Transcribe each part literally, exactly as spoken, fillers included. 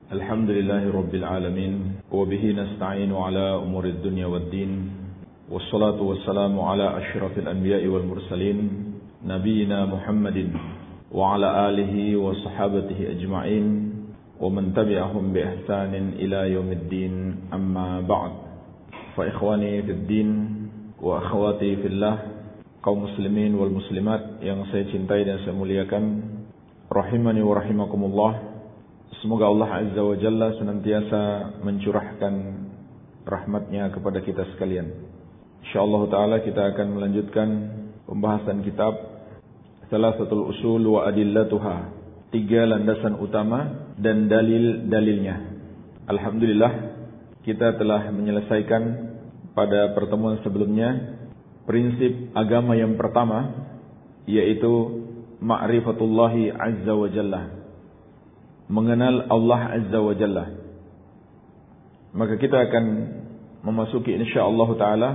Alhamdulillahi Rabbil Alamin. Wabihi nasta'inu ala umuri dunya wad din. Wassalatu wassalamu ala ashrafil anbiya'i wal mursalin, Nabiina Muhammadin wa ala alihi wa sahabatihi ajma'in, wa man tabi'ahum bi ihsanin ila yaumiddin. Amma ba'd. Fa ikhwani fid din wa akhwati fillah, kaum muslimin wal muslimat yang saya cintai dan saya muliakan, rahimani wa rahimakumullah. Semoga Allah Azza wa Jalla senantiasa mencurahkan rahmatnya kepada kita sekalian. InsyaAllah ta'ala kita akan melanjutkan pembahasan kitab Thalathatul Usul wa Adillatuha, tiga landasan utama dan dalil-dalilnya. Alhamdulillah, kita telah menyelesaikan pada pertemuan sebelumnya prinsip agama yang pertama, yaitu ma'rifatullahi Azza wa Jalla, mengenal Allah Azza wa Jalla. Maka kita akan memasuki insyaallah ta'ala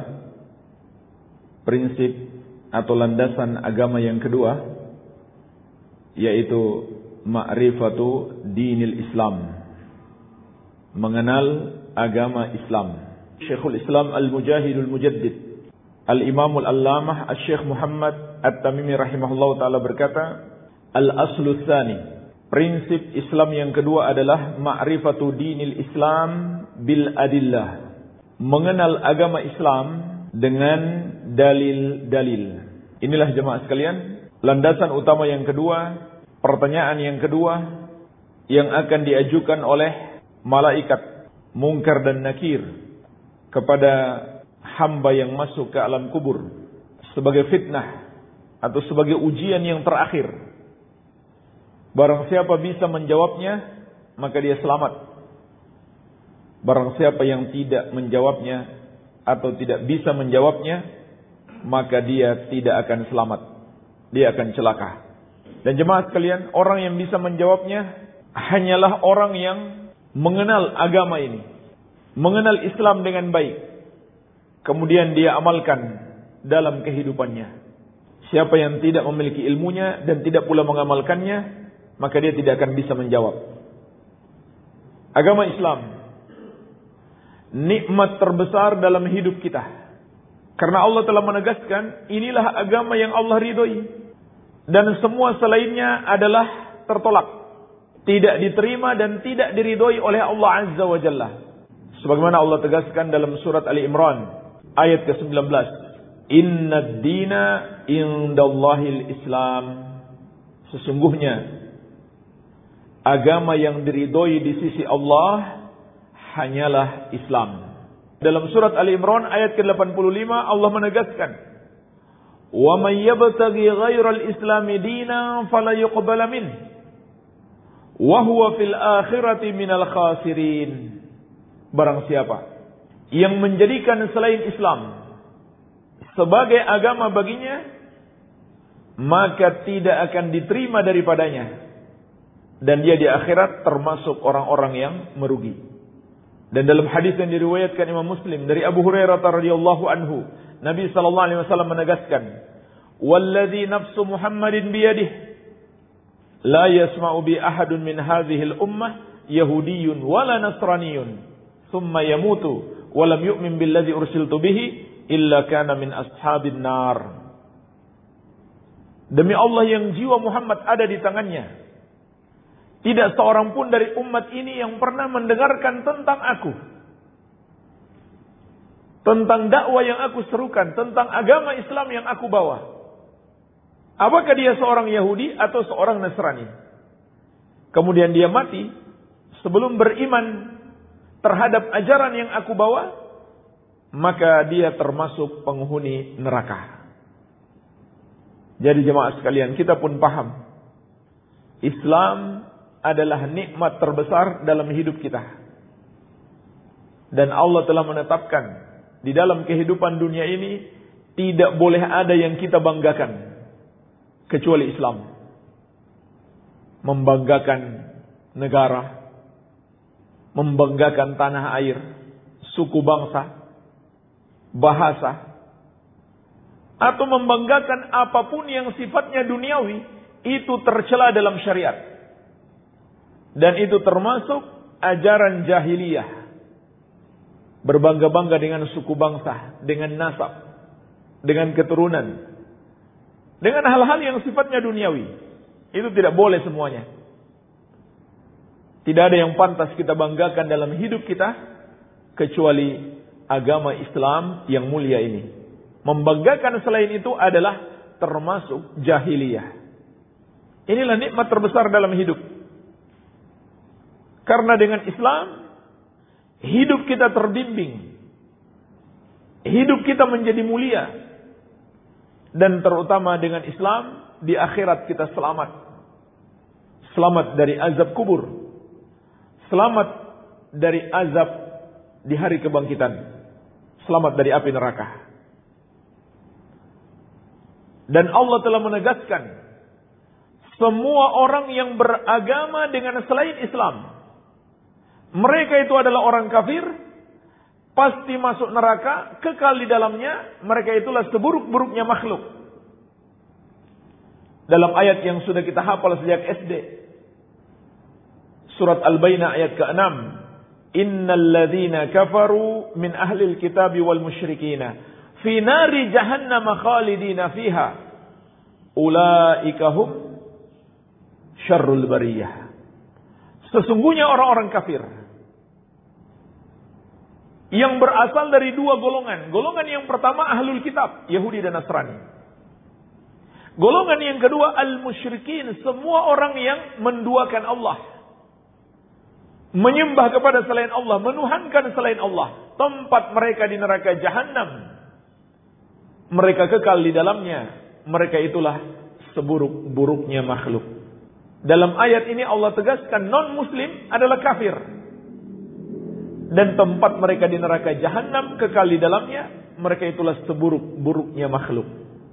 prinsip atau landasan agama yang kedua, yaitu ma'rifatu dinil Islam, mengenal agama Islam. Syekhul Islam Al-Mujahidul Mujaddid Al-Imamul Allamah Al-Syekh Muhammad At-Tamimi rahimahullah ta'ala berkata, Al-Aslu Tsani, prinsip Islam yang kedua adalah ma'rifatu dinil Islam bil adillah, mengenal agama Islam dengan dalil-dalil. Inilah jemaah sekalian, landasan utama yang kedua, pertanyaan yang kedua yang akan diajukan oleh malaikat Munkar dan Nakir kepada hamba yang masuk ke alam kubur sebagai fitnah atau sebagai ujian yang terakhir. Barang siapa bisa menjawabnya, maka dia selamat. Barang siapa yang tidak menjawabnya atau tidak bisa menjawabnya, maka dia tidak akan selamat. Dia akan celaka. Dan jemaah sekalian, orang yang bisa menjawabnya hanyalah orang yang mengenal agama ini, mengenal Islam dengan baik, kemudian dia amalkan dalam kehidupannya. Siapa yang tidak memiliki ilmunya dan tidak pula mengamalkannya, maka dia tidak akan bisa menjawab. Agama Islam nikmat terbesar dalam hidup kita, karena Allah telah menegaskan, inilah agama yang Allah ridhoi, dan semua selainnya adalah tertolak, tidak diterima dan tidak diridhoi oleh Allah Azza wa Jalla. Sebagaimana Allah tegaskan dalam surat Ali Imran ayat ke sembilan belas, Innad dina indallahil Islam, sesungguhnya agama yang diridhoi di sisi Allah hanyalah Islam. Dalam surat Ali Imran ayat ke delapan puluh lima Allah menegaskan, "Wa may yabtaghi ghairal islami dinan fala yuqbala min wa huwa fil akhirati minal khasirin." Barang siapa yang menjadikan selain Islam sebagai agama baginya, maka tidak akan diterima daripadanya, dan dia di akhirat termasuk orang-orang yang merugi. Dan dalam hadis yang diriwayatkan Imam Muslim dari Abu Hurairah radhiyallahu anhu, Nabi sallallahu alaihi wasallam menegaskan, "Wallazi nafsu Muhammadin biyadihi la yasma'u bi ahadun min hadhihi al-ummah yahudiyyun wala nasraniyyun thumma yamutu wa lam yu'min billadzi ursiltu bihi illa kana min ashabin nar." Demi Allah yang jiwa Muhammad ada di tangannya, tidak seorang pun dari umat ini yang pernah mendengarkan tentang aku, tentang dakwah yang aku serukan, tentang agama Islam yang aku bawa. Apakah dia seorang Yahudi atau seorang Nasrani, kemudian dia mati sebelum beriman terhadap ajaran yang aku bawa, maka dia termasuk penghuni neraka. Jadi jemaah sekalian, kita pun paham, Islam adalah nikmat terbesar dalam hidup kita. Dan Allah telah menetapkan di dalam kehidupan dunia ini tidak boleh ada yang kita banggakan kecuali Islam. Membanggakan negara, membanggakan tanah air, suku bangsa, bahasa, atau membanggakan apapun yang sifatnya duniawi, itu tercela dalam syariat. Dan itu termasuk ajaran jahiliyah. Berbangga-bangga dengan suku bangsa, dengan nasab, dengan keturunan, dengan hal-hal yang sifatnya duniawi. Itu tidak boleh semuanya. Tidak ada yang pantas kita banggakan dalam hidup kita kecuali agama Islam yang mulia ini. Membanggakan selain itu adalah termasuk jahiliyah. Inilah nikmat terbesar dalam hidup. Karena dengan Islam hidup kita terbimbing, hidup kita menjadi mulia, dan terutama dengan Islam di akhirat kita selamat. Selamat dari azab kubur, selamat dari azab di hari kebangkitan, selamat dari api neraka. Dan Allah telah menegaskan, semua orang yang beragama dengan selain Islam, mereka itu adalah orang kafir, pasti masuk neraka, kekal di dalamnya. Mereka itulah seburuk-buruknya makhluk. Dalam ayat yang sudah kita hafal sejak S D, surat Al-Bayyinah ayat keenam, innal ladzina kafaru min ahlil kitabi wal musyrikina fi nari jahannam khalidina fiha ulaika hum syarrul bariyah. Sesungguhnya orang-orang kafir yang berasal dari dua golongan. Golongan yang pertama ahlul kitab, Yahudi dan Nasrani. Golongan yang kedua al-musyrikin, semua orang yang menduakan Allah, menyembah kepada selain Allah, menuhankan selain Allah. Tempat mereka di neraka jahanam. Mereka kekal di dalamnya. Mereka itulah seburuk-buruknya makhluk. Dalam ayat ini Allah tegaskan non-muslim adalah kafir. Dan tempat mereka di neraka jahanam, kekal di dalamnya. Mereka itulah seburuk-buruknya makhluk.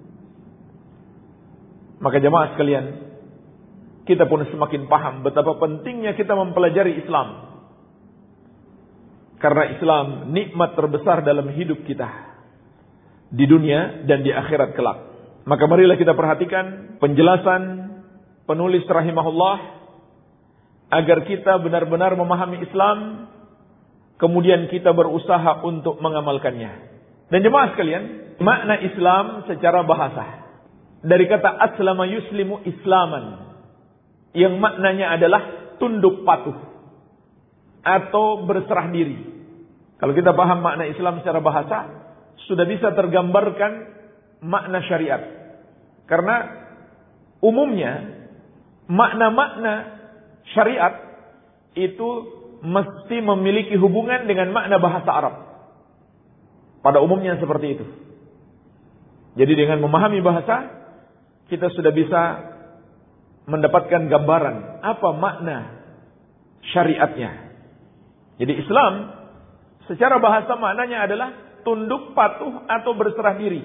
Maka jemaah sekalian, kita pun semakin paham betapa pentingnya kita mempelajari Islam. Karena Islam nikmat terbesar dalam hidup kita, di dunia dan di akhirat kelak. Maka marilah kita perhatikan penjelasan penulis rahimahullah, agar kita benar-benar memahami Islam, kemudian kita berusaha untuk mengamalkannya. Dan jemaah sekalian, makna Islam secara bahasa, dari kata aslama yuslimu islaman, yang maknanya adalah tunduk patuh atau berserah diri. Kalau kita paham makna Islam secara bahasa, sudah bisa tergambarkan makna syariat. Karena umumnya makna-makna syariat itu mesti memiliki hubungan dengan makna bahasa Arab. Pada umumnya seperti itu. Jadi dengan memahami bahasa, kita sudah bisa mendapatkan gambaran apa makna syariatnya. Jadi Islam secara bahasa maknanya adalah tunduk patuh atau berserah diri.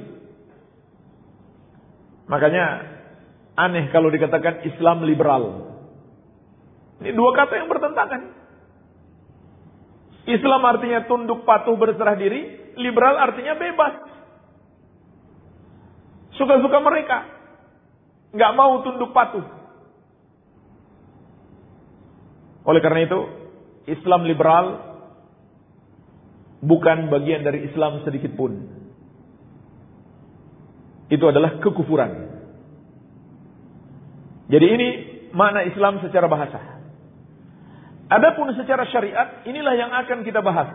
Makanya aneh kalau dikatakan Islam liberal. Ini dua kata yang bertentangan. Islam artinya tunduk patuh berserah diri, liberal artinya bebas. Suka-suka mereka, nggak mau tunduk patuh. Oleh karena itu, Islam liberal bukan bagian dari Islam sedikit pun. Itu adalah kekufuran. Jadi ini makna Islam secara bahasa. Adapun secara syariat, inilah yang akan kita bahas.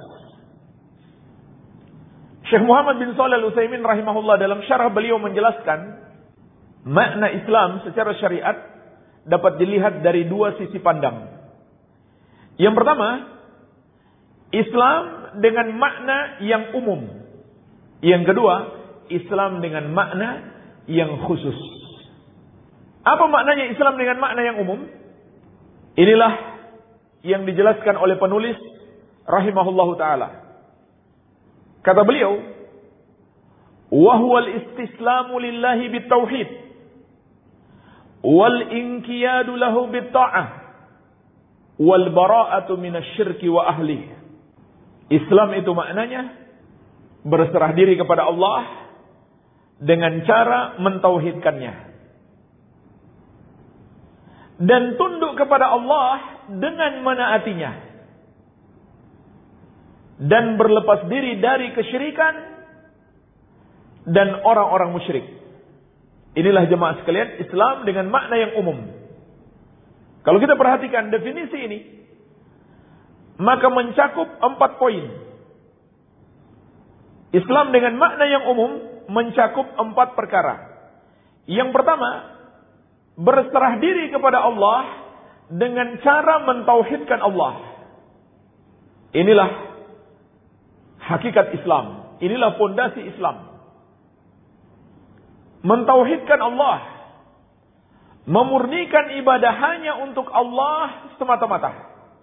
Syekh Muhammad bin Shalih Al-Utsaimin rahimahullah dalam syarah beliau menjelaskan, makna Islam secara syariat dapat dilihat dari dua sisi pandang. Yang pertama, Islam dengan makna yang umum. Yang kedua, Islam dengan makna yang khusus. Apa maknanya Islam dengan makna yang umum? Inilah yang dijelaskan oleh penulis rahimahullahu taala. Kata beliau, wa huwal istislamu lillahi bitauhid wal inqiyadu lahu bitta'ah wal bara'atu minasyirki wa ahli. Islam itu maknanya berserah diri kepada Allah dengan cara mentauhidkannya, dan tunduk kepada Allah dengan menaatinya. dan berlepas diri dari kesyirikan dan orang-orang musyrik. Inilah jemaah sekalian Islam dengan makna yang umum. Kalau kita perhatikan definisi ini, maka mencakup empat poin. Islam dengan makna yang umum mencakup empat perkara. Yang pertama, berserah diri kepada Allah dengan cara mentauhidkan Allah. Inilah hakikat Islam. Inilah fondasi Islam. Mentauhidkan Allah, memurnikan ibadah hanya untuk Allah semata-mata,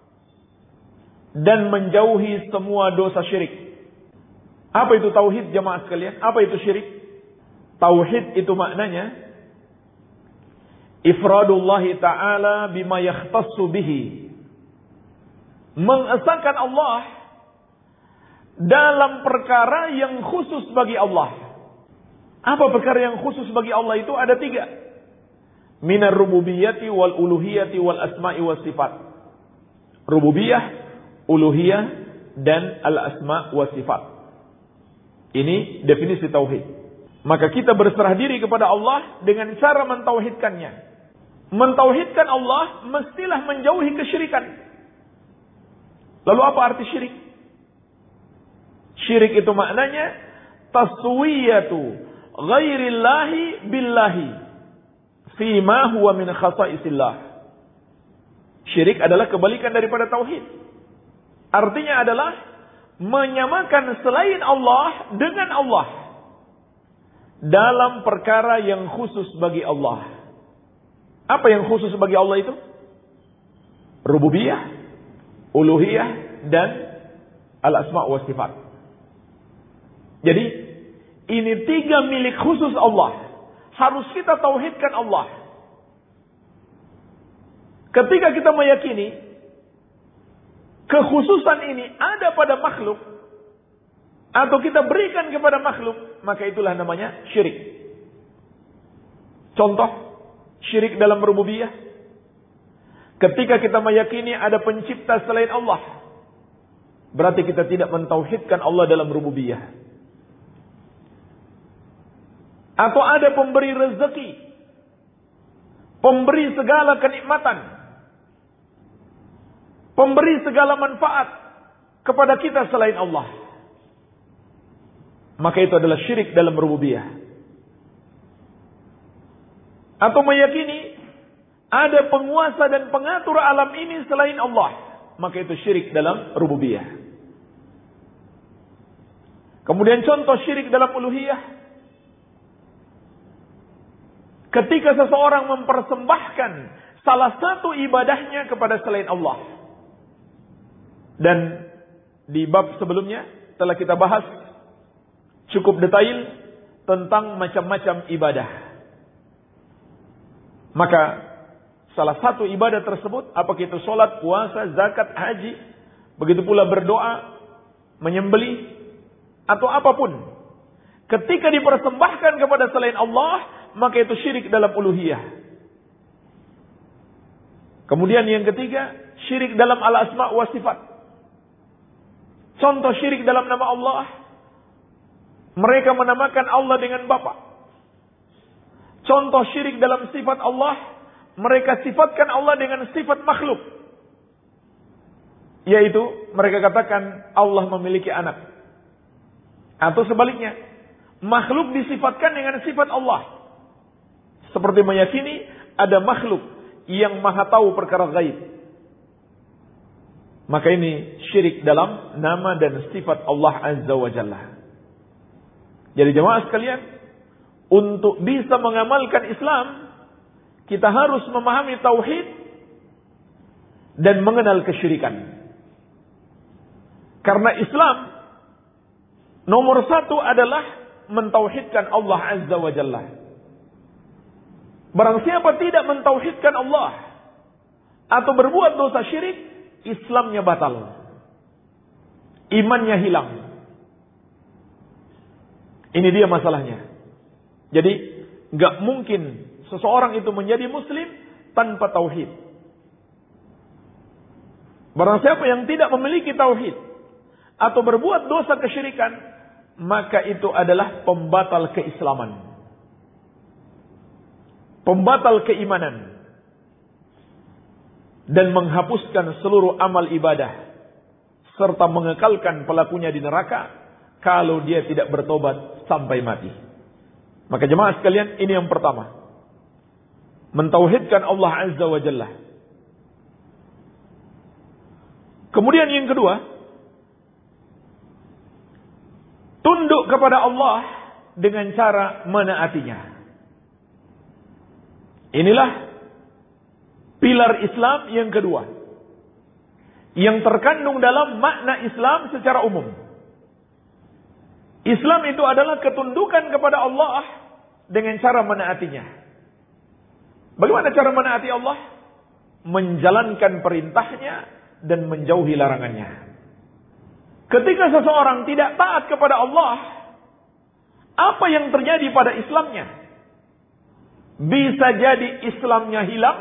dan menjauhi semua dosa syirik. Apa itu tauhid jemaah sekalian? Apa itu syirik? Tauhid itu maknanya ifradullah ta'ala bima yakhtassu bihi. Mengesahkan Allah dalam perkara yang khusus bagi Allah. Apa perkara yang khusus bagi Allah itu? Ada tiga. Minar rububiyyati wal uluhiyati wal asma'i was sifat. Rububiyah, uluhiyah, dan al-asma' was sifat. Ini definisi tauhid. Maka kita berserah diri kepada Allah dengan cara mentauhidkannya. Mentauhidkan Allah mestilah menjauhi kesyirikan. Lalu apa arti syirik? Syirik itu maknanya taswiyatu ghairillahi billahi fima huwa min khasaisillah. Syirik adalah kebalikan daripada tauhid. Artinya adalah menyamakan selain Allah dengan Allah dalam perkara yang khusus bagi Allah. Apa yang khusus bagi Allah itu? Rububiyah, uluhiyah, dan al-asma' wa sifat. Jadi ini tiga milik khusus Allah. Harus kita tauhidkan Allah. Ketika kita meyakini kekhususan ini ada pada makhluk, atau kita berikan kepada makhluk, maka itulah namanya syirik. Contoh, syirik dalam rububiyah. Ketika kita meyakini ada pencipta selain Allah, berarti kita tidak mentauhidkan Allah dalam rububiyah. Atau ada pemberi rezeki, pemberi segala kenikmatan, pemberi segala manfaat kepada kita selain Allah, maka itu adalah syirik dalam rububiyah. Atau meyakini ada penguasa dan pengatur alam ini selain Allah, maka itu syirik dalam rububiyah. Kemudian contoh syirik dalam uluhiyah. Ketika seseorang mempersembahkan salah satu ibadahnya kepada selain Allah. Dan di bab sebelumnya telah kita bahas cukup detail tentang macam-macam ibadah. Maka salah satu ibadah tersebut, apakah itu sholat, puasa, zakat, haji, begitu pula berdoa, menyembelih, atau apapun, ketika dipersembahkan kepada selain Allah, maka itu syirik dalam uluhiyah. Kemudian yang ketiga, syirik dalam al-asma' wa sifat. Contoh syirik dalam nama Allah, mereka menamakan Allah dengan Bapa. Contoh syirik dalam sifat Allah, mereka sifatkan Allah dengan sifat makhluk. Yaitu mereka katakan Allah memiliki anak. Atau sebaliknya, makhluk disifatkan dengan sifat Allah. Seperti meyakini ada makhluk yang maha tahu perkara gaib. Maka ini syirik dalam nama dan sifat Allah Azza wa Jalla. Jadi jemaah sekalian, untuk bisa mengamalkan Islam, kita harus memahami tauhid dan mengenal kesyirikan. Karena Islam nomor satu adalah mentauhidkan Allah Azza wa Jalla. Barang siapa tidak mentauhidkan Allah atau berbuat dosa syirik, Islamnya batal. Imannya hilang. Ini dia masalahnya. Jadi, gak mungkin seseorang itu menjadi muslim tanpa tauhid. Barang siapa yang tidak memiliki tauhid atau berbuat dosa kesyirikan, maka itu adalah pembatal keislaman, pembatal keimanan, dan menghapuskan seluruh amal ibadah, serta mengekalkan pelakunya di neraka kalau dia tidak bertobat sampai mati. Maka jemaah sekalian, ini yang pertama, mentauhidkan Allah Azza wa Jalla. Kemudian yang kedua, tunduk kepada Allah dengan cara menaatinya. Inilah pilar Islam yang kedua, yang terkandung dalam makna Islam secara umum. Islam itu adalah ketundukan kepada Allah dengan cara menaatinya. Bagaimana cara menaati Allah? Menjalankan perintahnya dan menjauhi larangannya. Ketika seseorang tidak taat kepada Allah, apa yang terjadi pada Islamnya? Bisa jadi Islamnya hilang,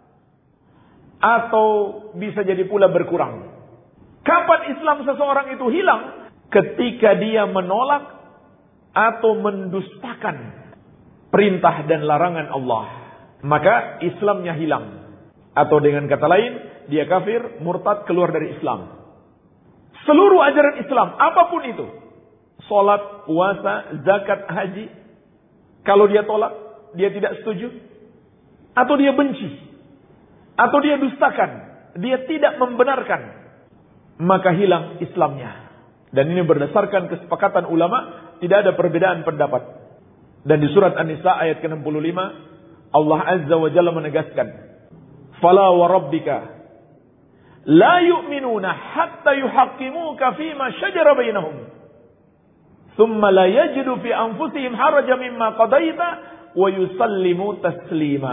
atau bisa jadi pula berkurang. Kapan Islam seseorang itu hilang? Ketika dia menolak atau mendustakan perintah dan larangan Allah, maka Islamnya hilang. Atau dengan kata lain, dia kafir, murtad, keluar dari Islam. Seluruh ajaran Islam, apapun itu, salat, puasa, zakat, haji, kalau dia tolak, dia tidak setuju, atau dia benci, atau dia dustakan, dia tidak membenarkan, maka hilang Islamnya. Dan ini berdasarkan kesepakatan ulama, tidak ada perbedaan pendapat. Dan di surat An-Nisa ayat ke enam puluh lima, Allah Azza wa Jalla menegaskan, "Fala wa rabbika la yu'minuna hatta yuhaqqimuka fima shajara bainahum, thumma la yajidu fi anfusihim harajan mimma qadaita wa yusallimu taslima."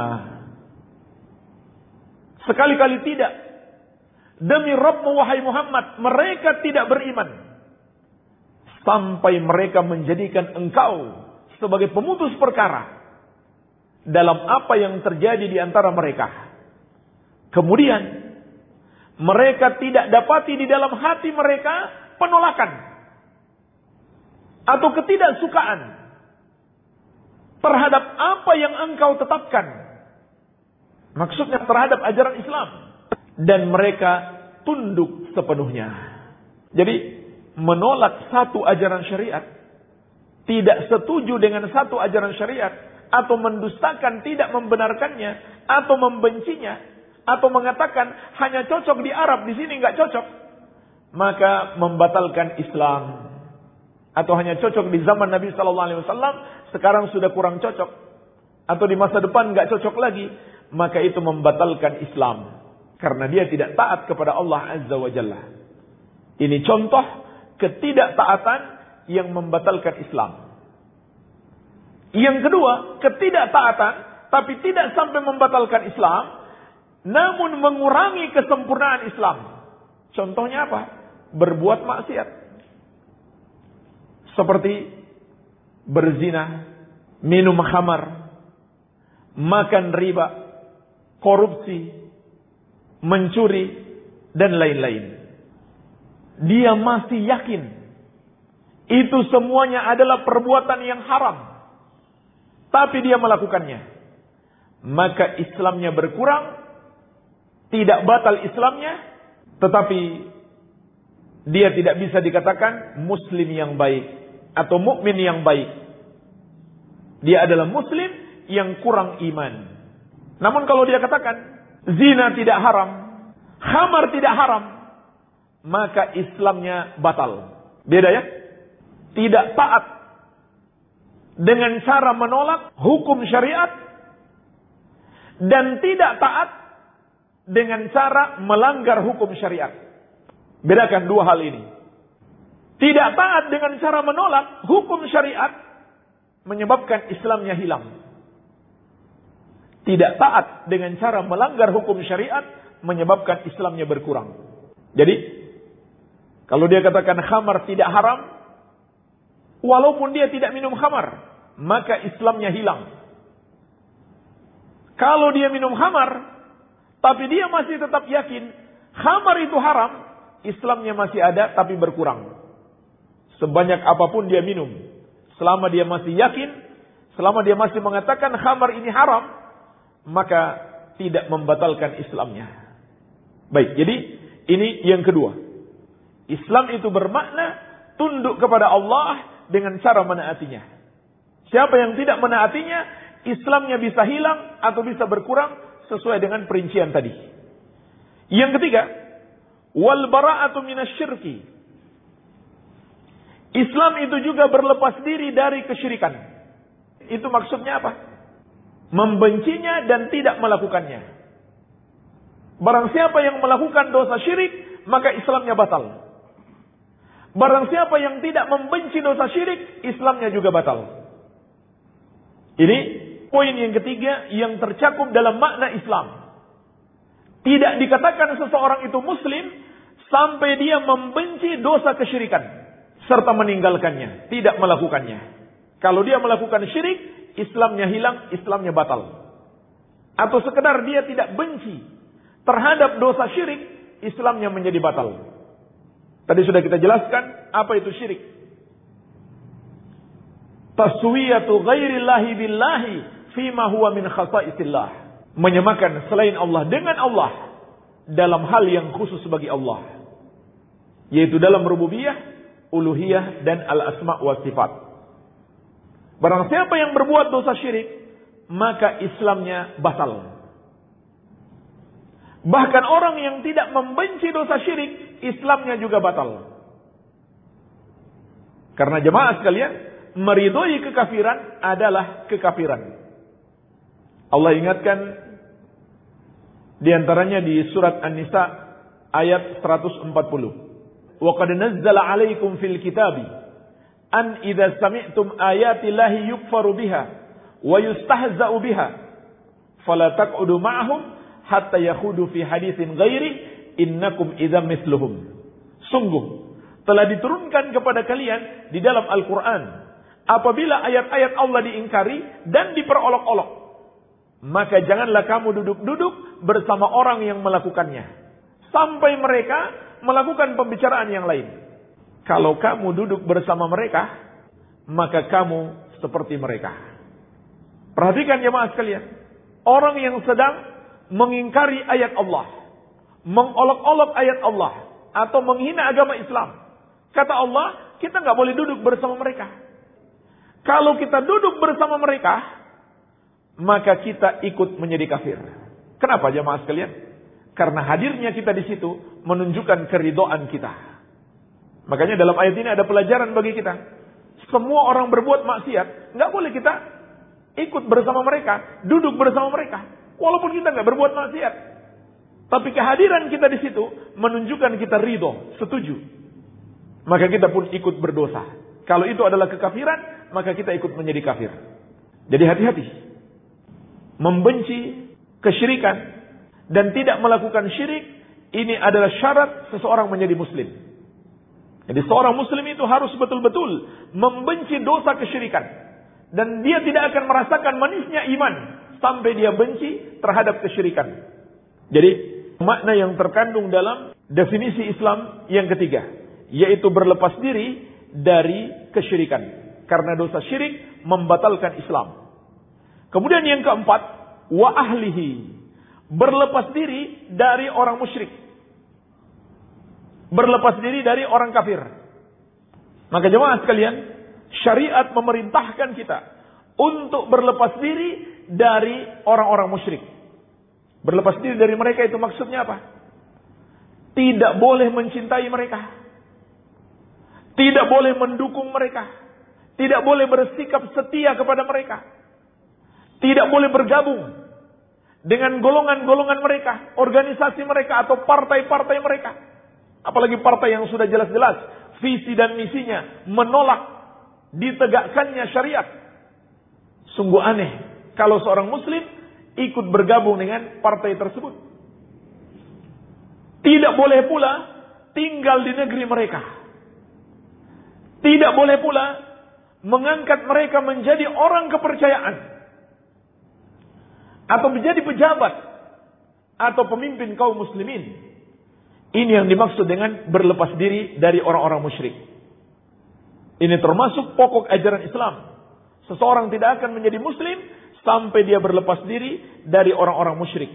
Sekali-kali tidak. Demi Rabbmu wahai Muhammad, mereka tidak beriman sampai mereka menjadikan engkau sebagai pemutus perkara dalam apa yang terjadi di antara mereka. Kemudian mereka tidak dapati di dalam hati mereka penolakan atau ketidaksukaan terhadap apa yang engkau tetapkan. Maksudnya terhadap ajaran Islam. Dan mereka tunduk sepenuhnya. Jadi menolak satu ajaran syariat, tidak setuju dengan satu ajaran syariat, atau mendustakan, tidak membenarkannya, atau membencinya, atau mengatakan hanya cocok di Arab, di sini nggak cocok, maka membatalkan Islam. Atau hanya cocok di zaman Nabi Sallallahu Alaihi Wasallam, sekarang sudah kurang cocok, atau di masa depan nggak cocok lagi, maka itu membatalkan Islam. Karena dia tidak taat kepada Allah Azza wa Jalla. Ini contoh ketidaktaatan yang membatalkan Islam. Yang kedua, ketidaktaatan tapi tidak sampai membatalkan Islam, namun mengurangi kesempurnaan Islam. Contohnya apa? Berbuat maksiat. Seperti berzina, minum khamar, makan riba, korupsi, mencuri, dan lain-lain. Dia masih yakin itu semuanya adalah perbuatan yang haram, tapi dia melakukannya. Maka Islamnya berkurang, tidak batal Islamnya, tetapi dia tidak bisa dikatakan Muslim yang baik atau mukmin yang baik. Dia adalah Muslim yang kurang iman. Namun kalau dia katakan zina tidak haram, khamar tidak haram, maka Islamnya batal. Beda ya? Tidak taat dengan cara menolak hukum syariat, dan tidak taat dengan cara melanggar hukum syariat. Bedakan dua hal ini. Tidak taat dengan cara menolak hukum syariat menyebabkan Islamnya hilang. Tidak taat dengan cara melanggar hukum syariat menyebabkan Islamnya berkurang. Jadi, kalau dia katakan khamar tidak haram, walaupun dia tidak minum khamar, maka Islamnya hilang. Kalau dia minum khamar, tapi dia masih tetap yakin khamar itu haram, Islamnya masih ada tapi berkurang. Sebanyak apapun dia minum, selama dia masih yakin, selama dia masih mengatakan khamar ini haram, maka tidak membatalkan Islamnya. Baik, jadi ini yang kedua. Islam itu bermakna tunduk kepada Allah dengan cara menaatinya. Siapa yang tidak menaatinya, Islamnya bisa hilang atau bisa berkurang sesuai dengan perincian tadi. Yang ketiga, wal bara'atu minasyirki. Islam itu juga berlepas diri dari kesyirikan. Itu maksudnya apa? Membencinya dan tidak melakukannya. Barang siapa yang melakukan dosa syirik, maka Islamnya batal. Barang siapa yang tidak membenci dosa syirik, Islamnya juga batal. Ini poin yang ketiga yang tercakup dalam makna Islam. Tidak dikatakan seseorang itu muslim sampai dia membenci dosa kesyirikan serta meninggalkannya, tidak melakukannya. Kalau dia melakukan syirik, Islamnya hilang, Islamnya batal. Atau sekedar dia tidak benci terhadap dosa syirik, Islamnya menjadi batal. Tadi sudah kita jelaskan apa itu syirik. Taswiyatu ghairillahi billahi fima huwa min khasaisillah. Menyamakan selain Allah dengan Allah dalam hal yang khusus bagi Allah, yaitu dalam rububiyah, uluhiyah, dan al-asma' wa sifat. Barang siapa yang berbuat dosa syirik, maka Islamnya batal. Bahkan orang yang tidak membenci dosa syirik, Islamnya juga batal. Karena jemaah sekalian, meridhoi kekafiran adalah kekafiran. Allah ingatkan di antaranya di surat An-Nisa ayat seratus empat puluh. Wa qad nazzala 'alaikum fil kitabi an idza sami'tum ayati llahi yukfaru biha wa yustahza'u biha fala taq'udu ma'ahum hatta yakhudu fi haditsin ghairi innakum idzam mithluhum. Sungguh telah diturunkan kepada kalian di dalam Al-Qur'an apabila ayat-ayat Allah diingkari dan diperolok-olok, maka janganlah kamu duduk-duduk bersama orang yang melakukannya sampai mereka melakukan pembicaraan yang lain. Kalau kamu duduk bersama mereka, maka kamu seperti mereka. Perhatikan jemaah sekalian, orang yang sedang mengingkari ayat Allah, mengolok-olok ayat Allah, atau menghina agama Islam, kata Allah, kita nggak boleh duduk bersama mereka. Kalau kita duduk bersama mereka, maka kita ikut menjadi kafir. Kenapa jemaah sekalian? Karena hadirnya kita di situ menunjukkan keridhaan kita. Makanya dalam ayat ini ada pelajaran bagi kita. Semua orang berbuat maksiat, nggak boleh kita ikut bersama mereka, duduk bersama mereka, walaupun kita nggak berbuat maksiat. Tapi kehadiran kita di situ menunjukkan kita ridho, setuju. Maka kita pun ikut berdosa. Kalau itu adalah kekafiran, maka kita ikut menjadi kafir. Jadi hati-hati. Membenci kesyirikan dan tidak melakukan syirik, ini adalah syarat seseorang menjadi muslim. Jadi seorang muslim itu harus betul-betul membenci dosa kesyirikan. Dan dia tidak akan merasakan manisnya iman sampai dia benci terhadap kesyirikan. Jadi makna yang terkandung dalam definisi Islam yang ketiga, yaitu berlepas diri dari kesyirikan. Karena dosa syirik membatalkan Islam. Kemudian yang keempat, wa ahlihi, berlepas diri dari orang musyrik, berlepas diri dari orang kafir. Maka jemaah sekalian, syariat memerintahkan kita untuk berlepas diri dari orang-orang musyrik. Berlepas diri dari mereka itu maksudnya apa? Tidak boleh mencintai mereka, tidak boleh mendukung mereka, tidak boleh bersikap setia kepada mereka, tidak boleh bergabung dengan golongan-golongan mereka, organisasi mereka atau partai-partai mereka. Apalagi partai yang sudah jelas-jelas visi dan misinya menolak ditegakkannya syariat. Sungguh aneh kalau seorang muslim ikut bergabung dengan partai tersebut. Tidak boleh pula tinggal di negeri mereka. Tidak boleh pula mengangkat mereka menjadi orang kepercayaan atau menjadi pejabat atau pemimpin kaum muslimin. Ini yang dimaksud dengan berlepas diri dari orang-orang musyrik. Ini termasuk pokok ajaran Islam. Seseorang tidak akan menjadi muslim sampai dia berlepas diri dari orang-orang musyrik.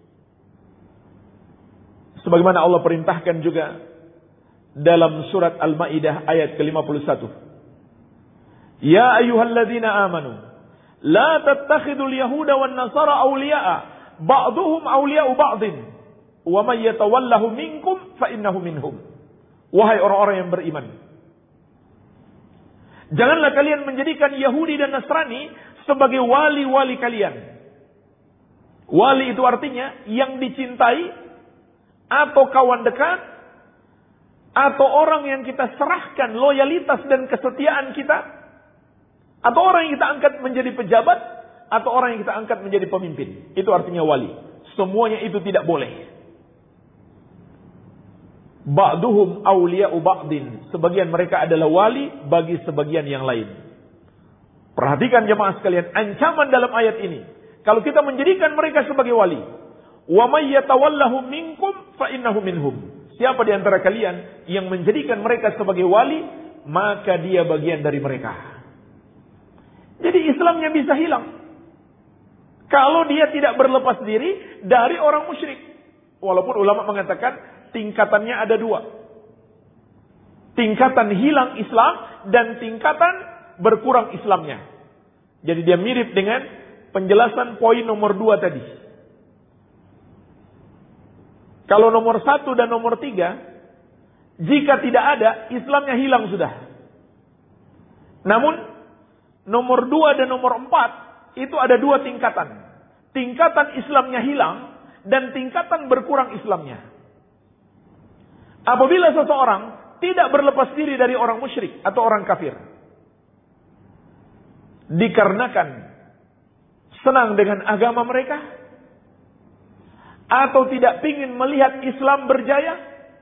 Sebagaimana Allah perintahkan juga dalam surat Al-Maidah ayat ke lima puluh satu. Ya ayyuhalladzina amanu la tattakhidul yahuda wan nasara awliya'a ba'duhum awliya'u ba'din wa may yatawallahu minkum fa innahu minhum. Wahai orang-orang yang beriman, janganlah kalian menjadikan Yahudi dan Nasrani sebagai wali-wali kalian. Wali itu artinya yang dicintai atau kawan dekat atau orang yang kita serahkan loyalitas dan kesetiaan kita, atau orang yang kita angkat menjadi pejabat, atau orang yang kita angkat menjadi pemimpin. Itu artinya wali. Semuanya itu tidak boleh. Ba'duhum awliya'u ba'din. Sebagian mereka adalah wali bagi sebagian yang lain. Perhatikan jemaah sekalian, ancaman dalam ayat ini. Kalau kita menjadikan mereka sebagai wali, wa may yatawallahu minkum fa innahu minhum. Siapa di antara kalian yang menjadikan mereka sebagai wali, maka dia bagian dari mereka. Jadi Islamnya bisa hilang kalau dia tidak berlepas diri dari orang musyrik. Walaupun ulama mengatakan tingkatannya ada dua. Tingkatan hilang Islam dan tingkatan berkurang Islamnya. Jadi dia mirip dengan penjelasan poin nomor dua tadi. Kalau nomor satu dan nomor tiga, jika tidak ada, Islamnya hilang sudah. Namun nomor dua dan nomor empat itu ada dua tingkatan. Tingkatan Islamnya hilang dan tingkatan berkurang Islamnya. Apabila seseorang tidak berlepas diri dari orang musyrik atau orang kafir, dikarenakan senang dengan agama mereka, atau tidak ingin melihat Islam berjaya,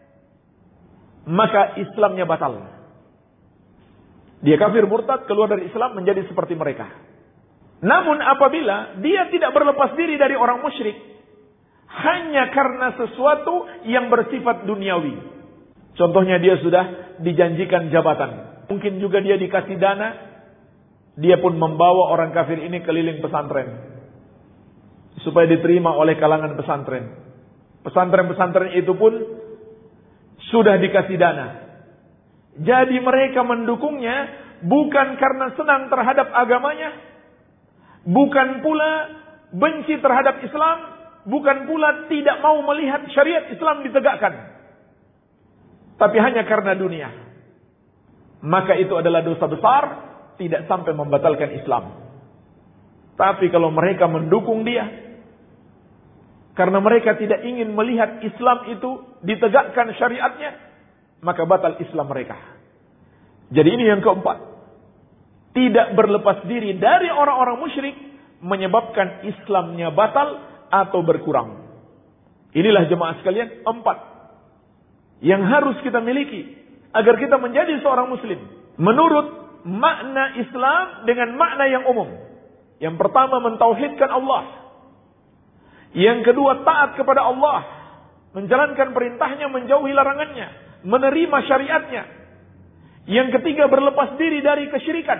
maka Islamnya batal. Dia kafir murtad, keluar dari Islam menjadi seperti mereka. Namun apabila dia tidak berlepas diri dari orang musyrik hanya karena sesuatu yang bersifat duniawi, contohnya dia sudah dijanjikan jabatan, mungkin juga dia dikasih dana, dia pun membawa orang kafir ini keliling pesantren supaya diterima oleh kalangan pesantren. Pesantren-pesantren itu pun sudah dikasih dana. Jadi mereka mendukungnya bukan karena senang terhadap agamanya, bukan pula benci terhadap Islam, bukan pula tidak mau melihat syariat Islam ditegakkan, tapi hanya karena dunia. Maka itu adalah dosa besar, tidak sampai membatalkan Islam. Tapi kalau mereka mendukung dia karena mereka tidak ingin melihat Islam itu ditegakkan syariatnya, maka batal Islam mereka. Jadi ini yang keempat. Tidak berlepas diri dari orang-orang musyrik menyebabkan Islamnya batal atau berkurang. Inilah jemaah sekalian empat yang harus kita miliki agar kita menjadi seorang muslim menurut makna Islam dengan makna yang umum. Yang pertama, mentauhidkan Allah. Yang kedua, taat kepada Allah, menjalankan perintahnya, menjauhi larangannya, menerima syariatnya. Yang ketiga, berlepas diri dari kesyirikan,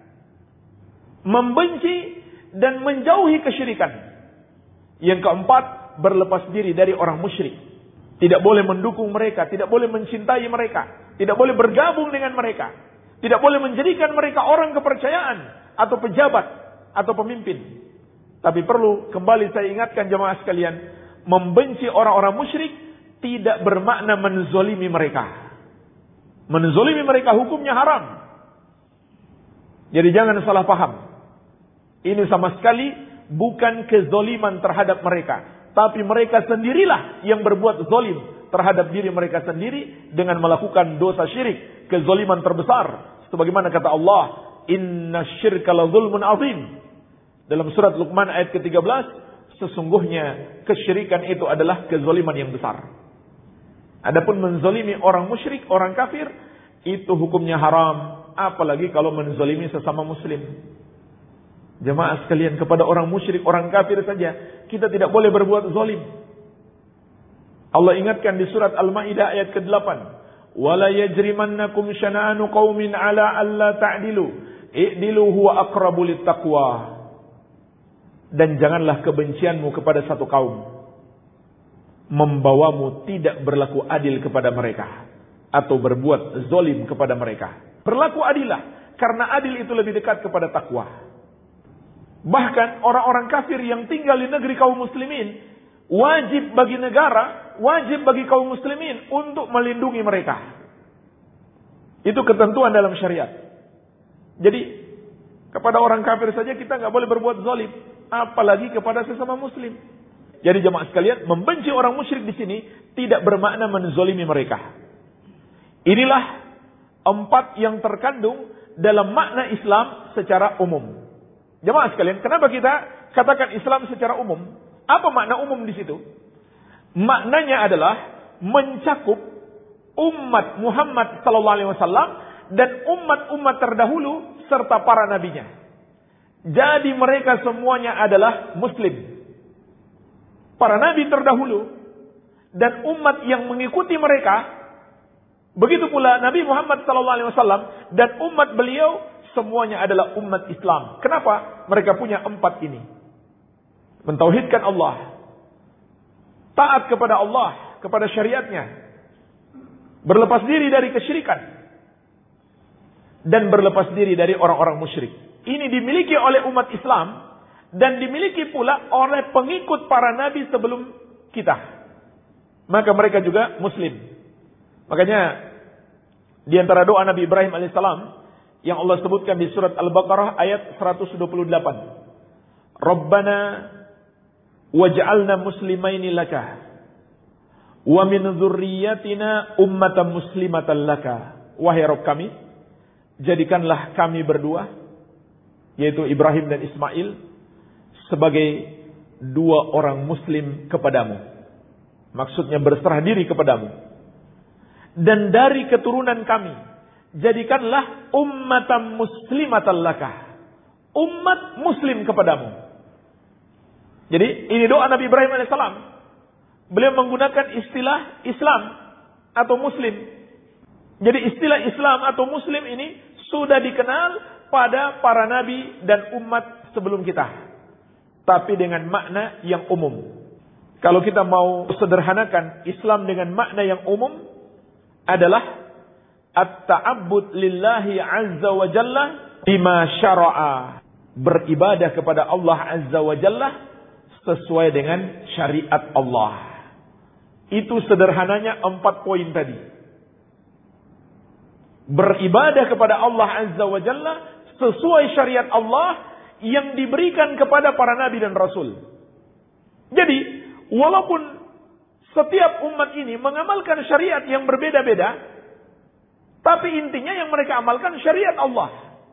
membenci dan menjauhi kesyirikan. Yang keempat, berlepas diri dari orang musyrik. Tidak boleh mendukung mereka, tidak boleh mencintai mereka, tidak boleh bergabung dengan mereka, tidak boleh menjadikan mereka orang kepercayaan atau pejabat atau pemimpin. Tapi perlu kembali saya ingatkan jemaah sekalian, membenci orang-orang musyrik tidak bermakna menzolimi mereka. Menzolimi mereka hukumnya haram. Jadi jangan salah paham. Ini sama sekali bukan kezoliman terhadap mereka, tapi mereka sendirilah yang berbuat zolim terhadap diri mereka sendiri dengan melakukan dosa syirik, kezoliman terbesar. Sebagaimana kata Allah, inna syirka la zulmun azim. Dalam surat Luqman ayat ke tiga belas, sesungguhnya kesyirikan itu adalah kezoliman yang besar. Adapun menzolimi orang musyrik, orang kafir, itu hukumnya haram, apalagi kalau menzolimi sesama muslim. Jemaah sekalian, kepada orang musyrik, orang kafir saja kita tidak boleh berbuat zolim. Allah ingatkan di surat Al-Maidah ayat kedelapan, "Wala yajrimannakum syana'anu qaumin 'ala alla ta'dilu, i'dilu huwa aqrabu littaqwa." Dan janganlah kebencianmu kepada satu kaum membawamu tidak berlaku adil kepada mereka atau berbuat zalim kepada mereka. Berlaku adillah, karena adil itu lebih dekat kepada takwa. Bahkan orang-orang kafir yang tinggal di negeri kaum muslimin, wajib bagi negara, wajib bagi kaum muslimin untuk melindungi mereka. Itu ketentuan dalam syariat. Jadi kepada orang kafir saja kita nggak boleh berbuat zalim, apalagi kepada sesama muslim. Jadi jemaah sekalian, membenci orang musyrik di sini tidak bermakna menzalimi mereka. Inilah empat yang terkandung dalam makna Islam secara umum. Jemaah sekalian, kenapa kita katakan Islam secara umum? Apa makna umum di situ? Maknanya adalah mencakup umat Muhammad sallallahu alaihi wasallam dan umat-umat terdahulu serta para nabinya. Jadi mereka semuanya adalah muslim. Para nabi terdahulu dan umat yang mengikuti mereka, begitu pula Nabi Muhammad sallallahu alaihi wasallam dan umat beliau semuanya adalah umat Islam. Kenapa? Mereka punya empat ini. Mentauhidkan Allah, taat kepada Allah, kepada syariatnya, berlepas diri dari kesyirikan, dan berlepas diri dari orang-orang musyrik. Ini dimiliki oleh umat Islam dan dimiliki pula oleh pengikut para nabi sebelum kita. Maka mereka juga muslim. Makanya di antara doa Nabi Ibrahim alaihissalam yang Allah sebutkan di surat Al-Baqarah ayat seratus dua puluh delapan. Rabbana waj'alna muslimaini laka wa min dzurriyyatina ummatan muslimatan laka. Wahai Rabb kami, jadikanlah kami berdua, yaitu Ibrahim dan Ismail, sebagai dua orang muslim kepadamu. Maksudnya berserah diri kepadamu. Dan dari keturunan kami, jadikanlah ummatan muslimatan laka, umat muslim kepadamu. Jadi ini doa Nabi Ibrahim alaihissalam. Beliau menggunakan istilah Islam atau Muslim. Jadi istilah Islam atau Muslim ini sudah dikenal pada para nabi dan umat sebelum kita, tapi dengan makna yang umum. Kalau kita mau sederhanakan Islam dengan makna yang umum adalah at-ta'abbud lillahi azza wa jalla bima syara'a, beribadah kepada Allah azza wa jalla sesuai dengan syariat Allah. Itu sederhananya empat poin tadi. Beribadah kepada Allah azza wa jalla sesuai syariat Allah yang diberikan kepada para nabi dan rasul. Jadi, walaupun setiap umat ini mengamalkan syariat yang berbeda-beda, tapi intinya yang mereka amalkan syariat Allah.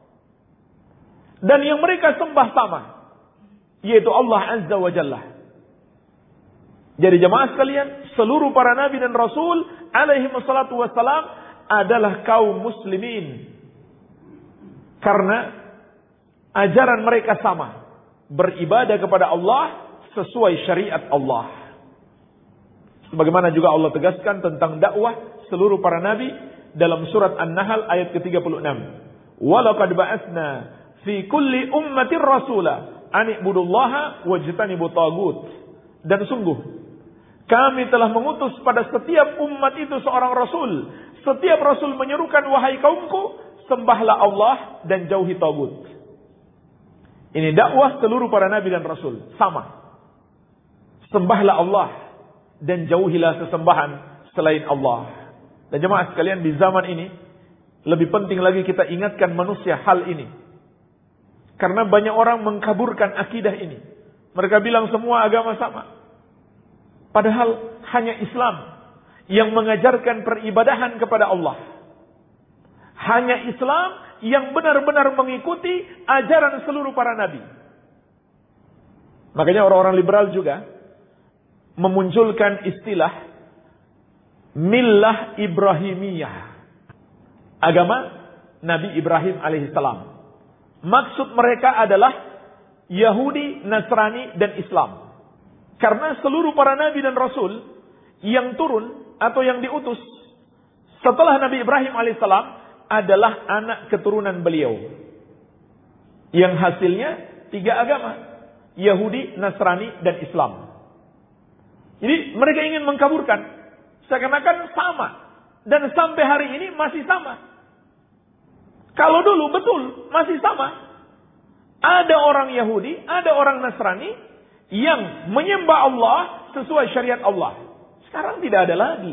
Dan yang mereka sembah sama, yaitu Allah azza wa jalla. Jadi jemaah sekalian, seluruh para nabi dan rasul alaihi wassalatu wassalam adalah kaum muslimin. Karena ajaran mereka sama, beribadah kepada Allah sesuai syariat Allah. Sebagaimana juga Allah tegaskan tentang dakwah seluruh para nabi dalam surat An-Nahl ayat ke tiga puluh enam. Walaqad ba'atsna fi kulli ummatin rasula an ibudullaha wajtanibut tagut. Dan sungguh kami telah mengutus pada setiap umat itu seorang rasul. Setiap rasul menyerukan, wahai kaumku, sembahlah Allah dan jauhi tagut. Ini dakwah seluruh para nabi dan rasul. Sama. Sembahlah Allah dan jauhilah sesembahan selain Allah. Dan jemaah sekalian, di zaman ini lebih penting lagi kita ingatkan manusia hal ini. Karena banyak orang mengkaburkan akidah ini. Mereka bilang semua agama sama. Padahal hanya Islam yang mengajarkan peribadahan kepada Allah. Hanya Islam yang benar-benar mengikuti ajaran seluruh para nabi. Makanya orang-orang liberal juga memunculkan istilah millah Ibrahimiyah, agama Nabi Ibrahim alaihissalam. Maksud mereka adalah Yahudi, Nasrani, dan Islam. Karena seluruh para nabi dan rasul yang turun atau yang diutus setelah Nabi Ibrahim alaihissalam adalah anak keturunan beliau. Yang hasilnya tiga agama. Yahudi, Nasrani, dan Islam. Jadi mereka ingin mengkaburkan. Seakan-akan sama. Dan sampai hari ini masih sama. Kalau dulu betul masih sama. Ada orang Yahudi, ada orang Nasrani yang menyembah Allah sesuai syariat Allah. Sekarang tidak ada lagi.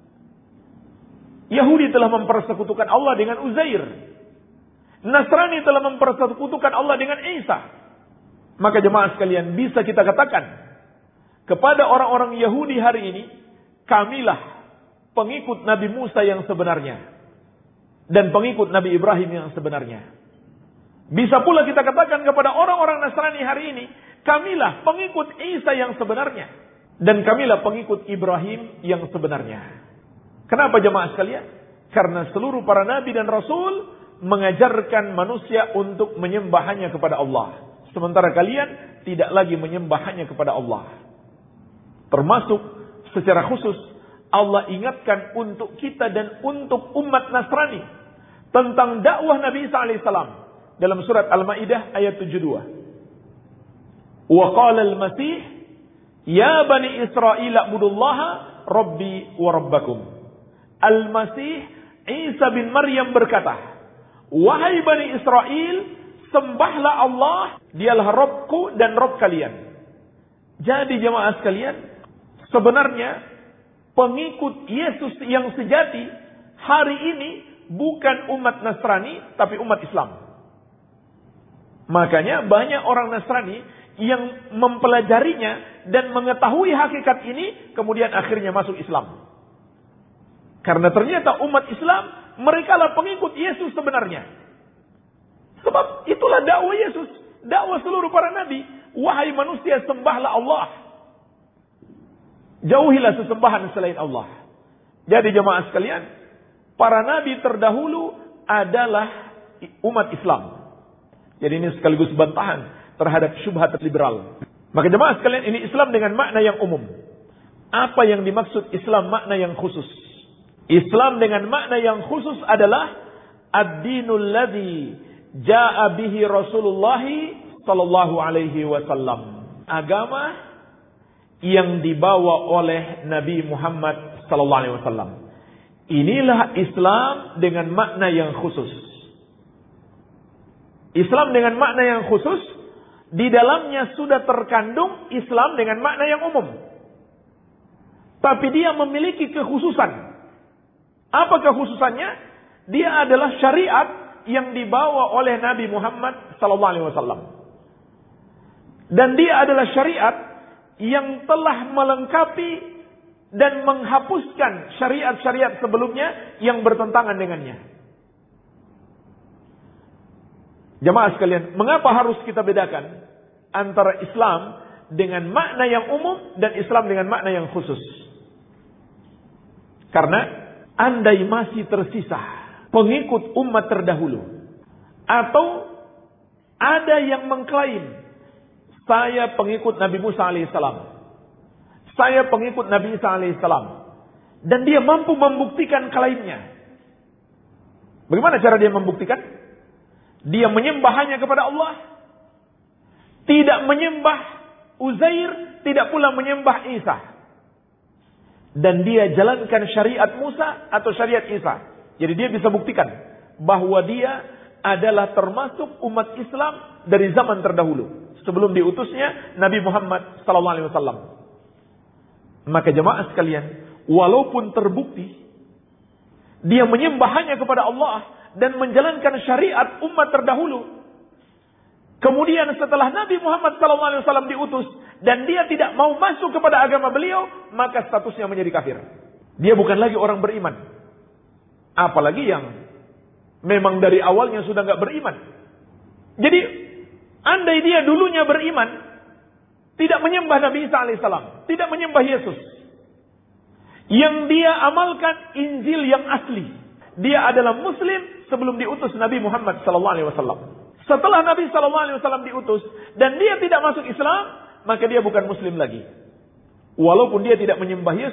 Yahudi telah mempersekutukan Allah dengan Uzair. Nasrani telah mempersekutukan Allah dengan Isa. Maka jemaah sekalian, bisa kita katakan kepada orang-orang Yahudi hari ini, kamilah pengikut Nabi Musa yang sebenarnya dan pengikut Nabi Ibrahim yang sebenarnya. Bisa pula kita katakan kepada orang-orang Nasrani hari ini, kamilah pengikut Isa yang sebenarnya dan kamilah pengikut Ibrahim yang sebenarnya. Kenapa jemaah sekalian? Karena seluruh para nabi dan rasul mengajarkan manusia untuk menyembah hanya kepada Allah. Sementara kalian tidak lagi menyembah hanya kepada Allah. Termasuk secara khusus Allah ingatkan untuk kita dan untuk umat Nasrani tentang dakwah Nabi Isa alaihissalam dalam surat Al-Maidah ayat tujuh puluh dua. Wa qala al-Masih ya bani Israil a'budullaha rabbi wa rabbakum. Al-Masih Isa bin Maryam berkata, wahai bani Israel, sembahlah Allah, dialah Rabbku dan Rabb kalian. Jadi jemaah sekalian, sebenarnya pengikut Yesus yang sejati hari ini bukan umat Nasrani, tapi umat Islam. Makanya banyak orang Nasrani yang mempelajarinya dan mengetahui hakikat ini, kemudian akhirnya masuk Islam. Karena ternyata umat Islam, mereka lah pengikut Yesus sebenarnya. Sebab itulah dakwah Yesus. Dakwah seluruh para nabi. Wahai manusia, sembahlah Allah. Jauhilah sesembahan selain Allah. Jadi jemaah sekalian, para nabi terdahulu adalah umat Islam. Jadi ini sekaligus bantahan terhadap syubhat liberal. Maka jemaah sekalian, ini Islam dengan makna yang umum. Apa yang dimaksud Islam makna yang khusus? Islam dengan makna yang khusus adalah ad-dinul ladzi ja'a bihi Rasulullah sallallahu alaihi wasallam. Agama yang dibawa oleh Nabi Muhammad sallallahu alaihi wasallam. Inilah Islam dengan makna yang khusus. Islam dengan makna yang khusus, di dalamnya sudah terkandung Islam dengan makna yang umum. Tapi dia memiliki kekhususan. Apa kekhususannya? Dia adalah syariat yang dibawa oleh Nabi Muhammad sallallahu alaihi wasallam. Dan dia adalah syariat yang telah melengkapi dan menghapuskan syariat-syariat sebelumnya yang bertentangan dengannya. Jemaah sekalian, mengapa harus kita bedakan antara Islam dengan makna yang umum dan Islam dengan makna yang khusus? Karena andai masih tersisa pengikut umat terdahulu, atau ada yang mengklaim saya pengikut Nabi Musa alaihissalam, saya pengikut Nabi Isa alaihissalam, dan dia mampu membuktikan klaimnya. Bagaimana cara dia membuktikan? Dia menyembah hanya kepada Allah, tidak menyembah Uzair, tidak pula menyembah Isa, dan dia jalankan syariat Musa atau syariat Isa. Jadi dia bisa buktikan bahwa dia adalah termasuk umat Islam dari zaman terdahulu, sebelum diutusnya Nabi Muhammad sallallahu alaihi wasallam. Maka jemaah sekalian, walaupun terbukti dia menyembah hanya kepada Allah dan menjalankan syariat umat terdahulu, kemudian setelah Nabi Muhammad sallallahu alaihi wasallam diutus dan dia tidak mau masuk kepada agama beliau, maka statusnya menjadi kafir. Dia bukan lagi orang beriman. Apalagi yang memang dari awalnya sudah nggak beriman. Jadi andai dia dulunya beriman, tidak menyembah Nabi Isa alaihissalam, tidak menyembah Yesus, yang dia amalkan Injil yang asli, dia adalah Muslim sebelum diutus Nabi Muhammad sallallahu alaihi wasallam. Setelah Nabi sallallahu alaihi wasallam diutus dan dia tidak masuk Islam, maka dia bukan Muslim lagi. Walaupun dia tidak menyembah Yesus,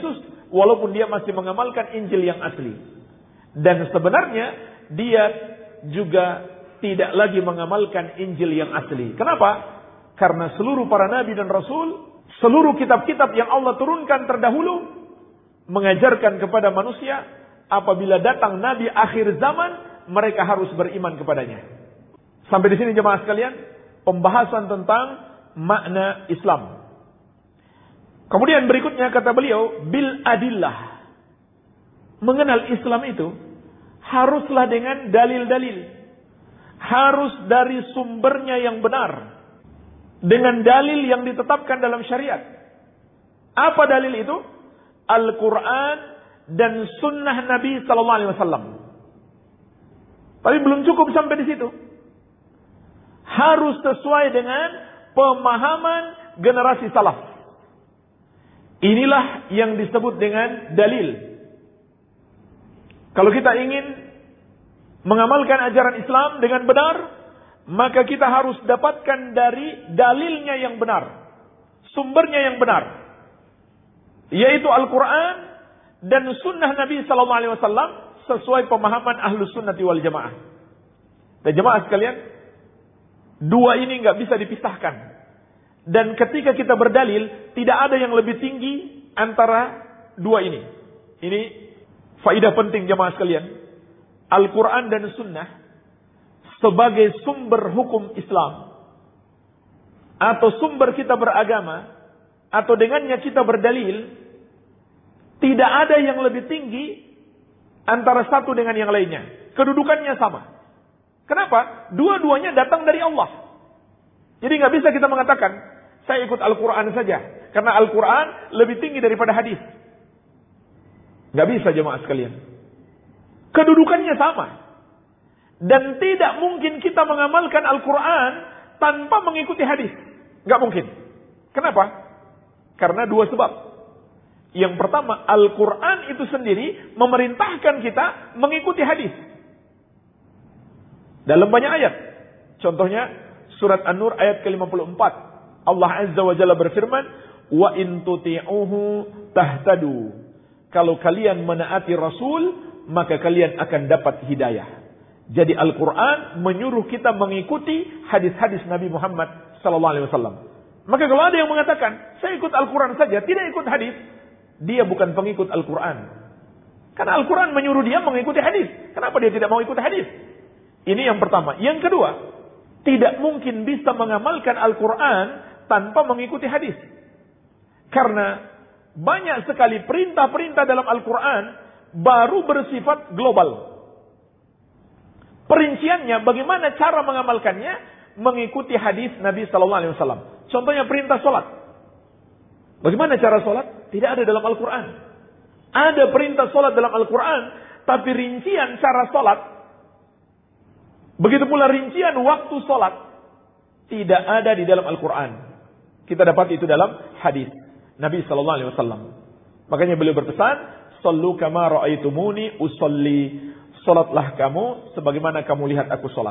walaupun dia masih mengamalkan Injil yang asli. Dan sebenarnya dia juga tidak lagi mengamalkan Injil yang asli. Kenapa? Karena seluruh para nabi dan rasul, seluruh kitab-kitab yang Allah turunkan terdahulu mengajarkan kepada manusia, apabila datang nabi akhir zaman, mereka harus beriman kepadanya. Sampai di sini jemaah sekalian, pembahasan tentang makna Islam. Kemudian berikutnya kata beliau, bil adillah. Mengenal Islam itu haruslah dengan dalil-dalil. Harus dari sumbernya yang benar. Dengan dalil yang ditetapkan dalam syariat. Apa dalil itu? Al-Quran dan sunnah Nabi Sallallahu Alaihi Wasallam. Tapi belum cukup sampai di situ. Harus sesuai dengan pemahaman generasi salaf. Inilah yang disebut dengan dalil. Kalau kita ingin mengamalkan ajaran Islam dengan benar, maka kita harus dapatkan dari dalilnya yang benar, sumbernya yang benar, yaitu Al-Quran dan sunnah Nabi Sallallahu Alaihi Wasallam sesuai pemahaman Ahlus Sunnati wal Jamaah. Dan jemaah sekalian, dua ini nggak bisa dipisahkan. Dan ketika kita berdalil, tidak ada yang lebih tinggi antara dua ini. Ini faedah penting jemaah sekalian. Al-Quran dan Sunnah sebagai sumber hukum Islam atau sumber kita beragama atau dengannya kita berdalil, tidak ada yang lebih tinggi antara satu dengan yang lainnya. Kedudukannya sama. Kenapa? Dua-duanya datang dari Allah. Jadi nggak bisa kita mengatakan saya ikut Al-Quran saja karena Al-Quran lebih tinggi daripada hadis. Nggak bisa jemaah sekalian. Kedudukannya sama. Dan tidak mungkin kita mengamalkan Al-Quran tanpa mengikuti hadis. Nggak mungkin. Kenapa? Karena dua sebab. Yang pertama, Al-Quran itu sendiri memerintahkan kita mengikuti hadis. Dalam banyak ayat. Contohnya, surat An-Nur ayat ke lima puluh empat. Allah Azza wa Jalla berfirman, wa in tuti'uhu tahtadu. Kalau kalian menaati Rasul, maka kalian akan dapat hidayah. Jadi Al-Quran menyuruh kita mengikuti hadis-hadis Nabi Muhammad sallallahu alaihi wasallam. Maka kalau ada yang mengatakan, saya ikut Al-Quran saja, tidak ikut hadis, dia bukan pengikut Al-Quran. Karena Al-Quran menyuruh dia mengikuti hadis. Kenapa dia tidak mau ikut hadis? Ini yang pertama. Yang kedua, tidak mungkin bisa mengamalkan Al-Quran tanpa mengikuti hadis. Karena banyak sekali perintah-perintah dalam Al-Quran baru bersifat global. Perinciannya, bagaimana cara mengamalkannya, mengikuti hadis Nabi Sallallahu Alaihi Wasallam. Contohnya perintah solat. Bagaimana cara solat? Tidak ada dalam Al-Quran. Ada perintah solat dalam Al-Quran, tapi rincian cara solat, begitu pula rincian waktu solat, tidak ada di dalam Al-Quran. Kita dapat itu dalam hadis Nabi Sallallahu Alaihi Wasallam. Makanya beliau berpesan, Sallu kama ra'aitumuni usolli. Salatlah kamu sebagaimana kamu lihat aku salat.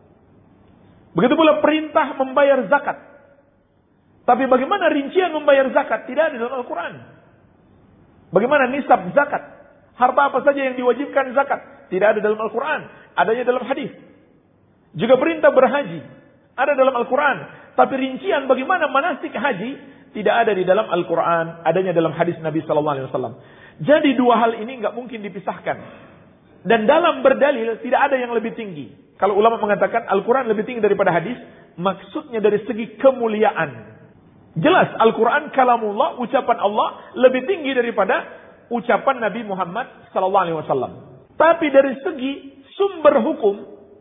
Begitu pula perintah membayar zakat. Tapi bagaimana rincian membayar zakat? Tidak ada dalam Al-Quran. Bagaimana nisab zakat? Harta apa saja yang diwajibkan zakat? Tidak ada dalam Al-Quran. Adanya dalam hadis. Juga perintah berhaji. Ada dalam Al-Quran. Tapi rincian bagaimana manasik haji? Tidak ada di dalam Al-Quran. Adanya dalam hadis Nabi Sallallahu Alaihi Wasallam. Jadi dua hal ini nggak mungkin dipisahkan. Dan dalam berdalil tidak ada yang lebih tinggi. Kalau ulama mengatakan Al-Quran lebih tinggi daripada hadis, maksudnya dari segi kemuliaan. Jelas Al-Quran kalamullah, ucapan Allah lebih tinggi daripada ucapan Nabi Muhammad Sallallahu Alaihi Wasallam. Tapi dari segi sumber hukum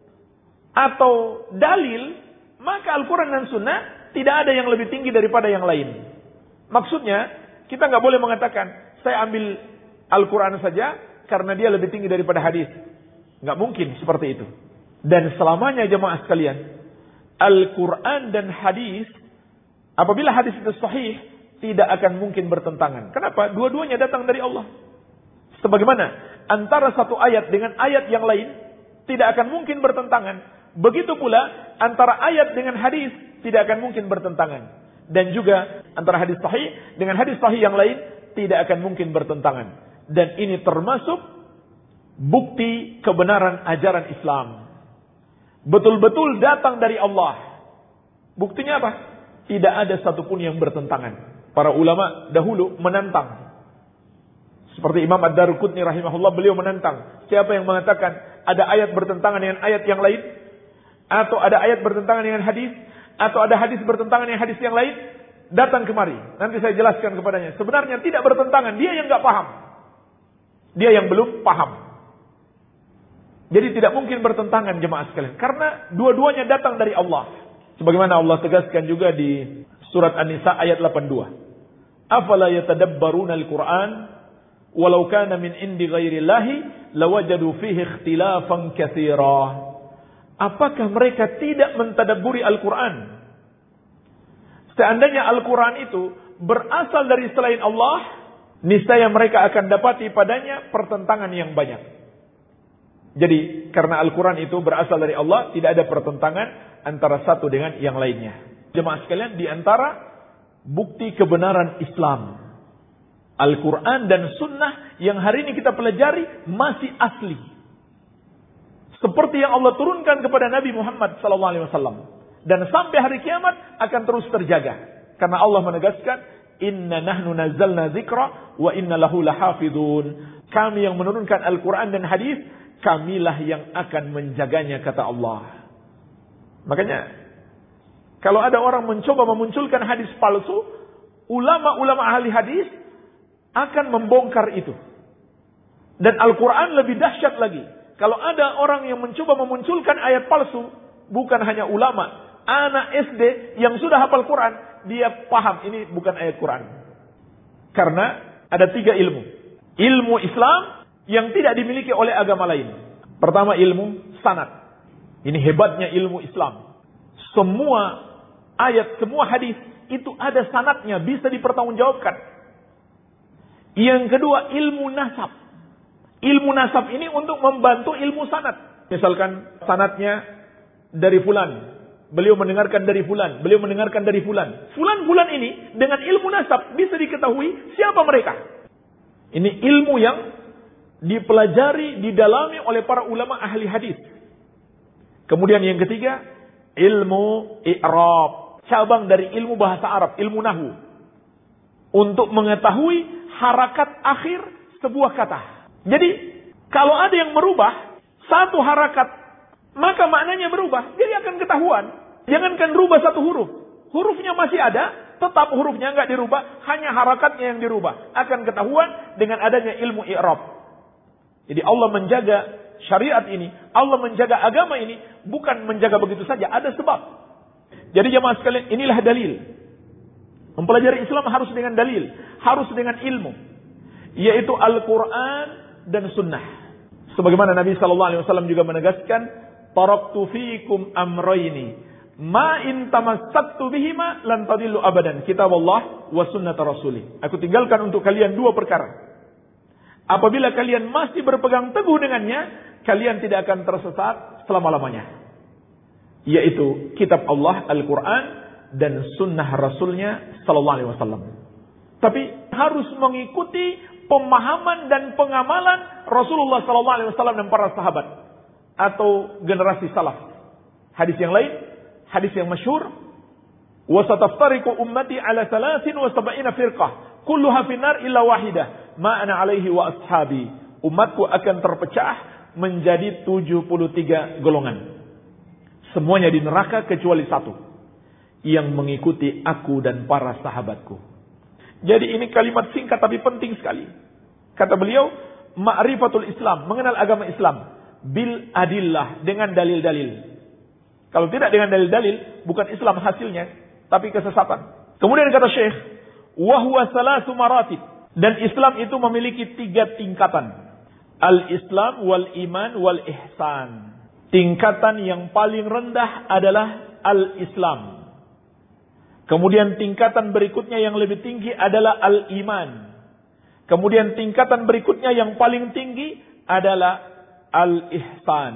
atau dalil, maka Al-Quran dan Sunnah tidak ada yang lebih tinggi daripada yang lain. Maksudnya kita nggak boleh mengatakan saya ambil Al-Quran saja karena dia lebih tinggi daripada hadis. Nggak mungkin seperti itu. Dan selamanya jemaah sekalian, Al-Quran dan hadis, apabila hadis itu sahih, tidak akan mungkin bertentangan. Kenapa? Dua-duanya datang dari Allah. Sebagaimana antara satu ayat dengan ayat yang lain tidak akan mungkin bertentangan. Begitu pula antara ayat dengan hadis tidak akan mungkin bertentangan. Dan juga antara hadis sahih dengan hadis sahih yang lain tidak akan mungkin bertentangan. Dan ini termasuk bukti kebenaran ajaran Islam. Betul-betul datang dari Allah. Buktinya apa? Tidak ada satupun yang bertentangan. Para ulama dahulu menantang. Seperti Imam Ad-Darqutni rahimahullah, beliau menantang. Siapa yang mengatakan ada ayat bertentangan dengan ayat yang lain? Atau ada ayat bertentangan dengan hadis? Atau ada hadis bertentangan dengan hadis yang lain? Datang kemari. Nanti saya jelaskan kepadanya. Sebenarnya tidak bertentangan. Dia yang nggak paham. Dia yang belum paham. Jadi tidak mungkin bertentangan jemaah sekalian. Karena dua-duanya datang dari Allah. Sebagaimana Allah tegaskan juga di surat An-Nisa ayat delapan puluh dua. Afala yatadabbaruna al-Qur'an walau kana min indi ghairillahi lawajadu fihi ikhtilafan katsira. Apakah mereka tidak mentadabburi Al-Qur'an? Seandainya Al-Quran itu berasal dari selain Allah, niscaya mereka akan dapati padanya pertentangan yang banyak. Jadi, karena Al-Quran itu berasal dari Allah, tidak ada pertentangan antara satu dengan yang lainnya. Jemaah sekalian, di antara bukti kebenaran Islam, Al-Quran dan Sunnah yang hari ini kita pelajari masih asli. Seperti yang Allah turunkan kepada Nabi Muhammad sallallahu alaihi wasallam. Dan sampai hari kiamat akan terus terjaga. Karena Allah menegaskan, Inna nahnu nazzalna dzikra wa inna lahu lahafidun. Kami yang menurunkan Al-Quran dan hadis, kamilah yang akan menjaganya, kata Allah. Makanya, kalau ada orang mencoba memunculkan hadis palsu, ulama-ulama ahli hadis akan membongkar itu. Dan Al-Quran lebih dahsyat lagi. Kalau ada orang yang mencoba memunculkan ayat palsu, bukan hanya ulama, anak S D yang sudah hafal Quran, dia paham ini bukan ayat Quran. Karena ada tiga ilmu. Ilmu Islam yang tidak dimiliki oleh agama lain. Pertama, ilmu sanad. Ini hebatnya ilmu Islam. Semua ayat, semua hadis itu ada sanadnya, bisa dipertanggungjawabkan. Yang kedua, ilmu nasab. Ilmu nasab ini untuk membantu ilmu sanad. Misalkan sanadnya dari fulan, beliau mendengarkan dari fulan, beliau mendengarkan dari fulan. Fulan-fulan ini dengan ilmu nasab bisa diketahui siapa mereka. Ini ilmu yang dipelajari, didalami oleh para ulama ahli hadis. Kemudian yang ketiga, ilmu i'rab, cabang dari ilmu bahasa Arab, ilmu nahwu. Untuk mengetahui harakat akhir sebuah kata. Jadi, kalau ada yang merubah satu harakat, maka maknanya berubah. Jadi akan ketahuan. Jangankan rubah satu huruf. Hurufnya masih ada, tetap hurufnya enggak dirubah, hanya harakatnya yang dirubah. Akan ketahuan dengan adanya ilmu i'rab. Jadi Allah menjaga syariat ini, Allah menjaga agama ini, bukan menjaga begitu saja, ada sebab. Jadi jemaah sekalian, inilah dalil. Mempelajari Islam harus dengan dalil, harus dengan ilmu, yaitu Al-Quran dan Sunnah. Sebagaimana Nabi sallallahu alaihi wasallam juga menegaskan, taraktu fiikum amrayni ma in tamassaktu bihima lan tadillu abadan, kitab Allah wa sunnata rasulih. Aku tinggalkan untuk kalian dua perkara. Apabila kalian masih berpegang teguh dengannya, kalian tidak akan tersesat selama-lamanya. Yaitu kitab Allah Al-Quran dan sunnah Rasulnya sallallahu alaihi wasallam. Tapi harus mengikuti pemahaman dan pengamalan Rasulullah sallallahu alaihi wasallam dan para sahabat atau generasi salaf. Hadis yang lain, hadis yang masyhur, wa sataftariqu ummati ala thalathin wa sab'ina firqah kulluha finnar illa wahidah ma ana alaihi wa ashabi. Umatku akan terpecah menjadi tujuh puluh tiga golongan. Semuanya di neraka kecuali satu, yang mengikuti aku dan para sahabatku. Jadi ini kalimat singkat tapi penting sekali. Kata beliau, ma'rifatul Islam, mengenal agama Islam bil adillah, dengan dalil-dalil. Kalau tidak dengan dalil-dalil, bukan Islam hasilnya, tapi kesesatan. Kemudian kata Syekh, wa huwa salasu maratib, dan Islam itu memiliki tiga tingkatan. Al-Islam wal iman wal ihsan. Tingkatan yang paling rendah adalah al-Islam. Kemudian tingkatan berikutnya yang lebih tinggi adalah al-iman. Kemudian tingkatan berikutnya yang paling tinggi adalah al-ihsan.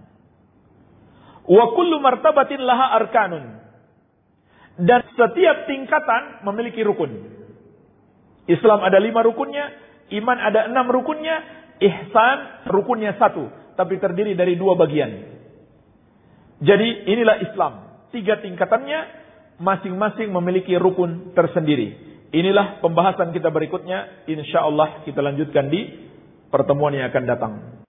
Wa kullu martabatin laha arkanun. Dan setiap tingkatan memiliki rukun. Islam ada lima rukunnya, iman ada enam rukunnya, ihsan rukunnya satu, tapi terdiri dari dua bagian. Jadi inilah Islam. Tiga tingkatannya, masing-masing memiliki rukun tersendiri. Inilah pembahasan kita berikutnya. Insya Allah kita lanjutkan di pertemuan yang akan datang.